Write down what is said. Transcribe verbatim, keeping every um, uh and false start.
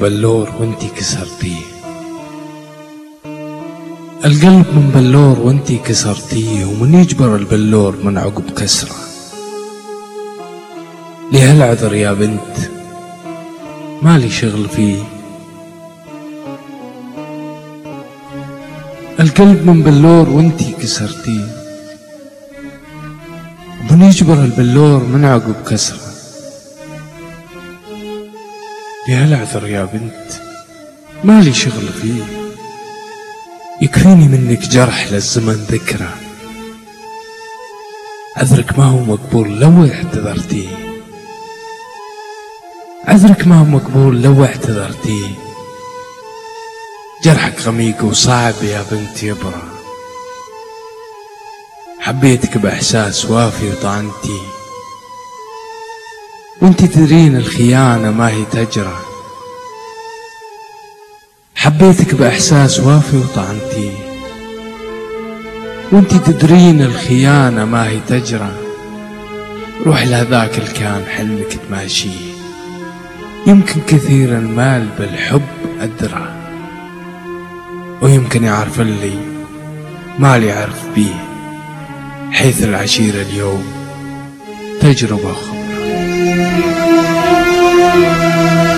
بلور وانتي كسرتيه، القلب من بلور وانتي كسرتيه، ومن يجبر البلور من عقب كسره. ليه العذر يا بنت مالي شغل فيه، القلب من بلور وانتي كسرتيه، ومن يجبر البلور من عقب كسره. ليه العذر يا بنت مالي شغل فيه، يكفيني منك جرح للزمن ذكره، عذرك ما هو مقبول لو اعتذرتيه، عذرك ما هو مقبول لو اعتذرتيه. جرحك غميق وصعب يا بنت يبرى، حبيتك بإحساس وافي وطعنتي، وانتي تدرين الخيانة ما هي تجرى. حبيتك بإحساس وافي وطعنتي، وانتي تدرين الخيانة ما هي تجرى. روح لهذاك اللي كان حلمك تماشيه، يمكن كثير المال بالحب أدرى، ويمكن يعرف اللي مالي يعرف بيه، حيث العشيرة اليوم تجربة خبرة.